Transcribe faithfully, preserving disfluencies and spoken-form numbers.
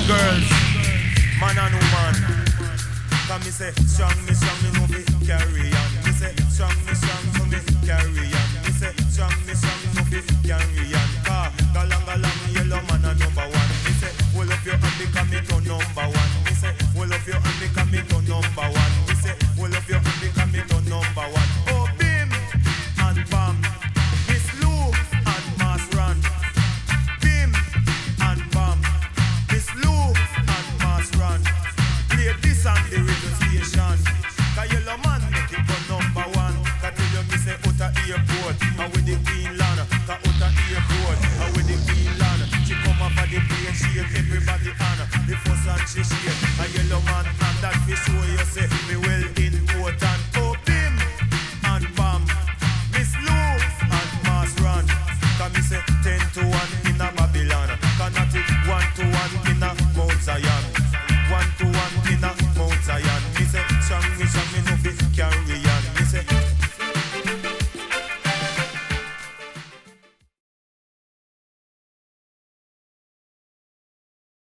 girls, man and woman. Come me say, strong me, strong me, no fi carry on. Me say, strong me, strong so me carry on. Me say, strong me, strong no fi carry on. Car, galang galang, yellow man a number one. Me say, hold up your hand because me to number one. Me say, hold up your hand because me to number one. Me say, hold up your hand because me to number one. Oh, bim and bam, Miss Lou and Mass Run. Bim and bam, Miss Lou and Mass Run. Play this on the radio station. Cause yellow man make it go number one. Cause tell you me say out of airport and with the Queen Land. Cause out of airport and with the Queen Land. She come off of the plane, she shake everybody on. The first and she shake a yellow man. And that we show you say me well important. Oh bim and bam, Miss Lou and Mass Run. Cause me say ten to one in a Babylon. Cause not it one to one in a Mount Zion. One to one in a Mount Zion. Me say, strong me, strong me, no fi carry on. Me say,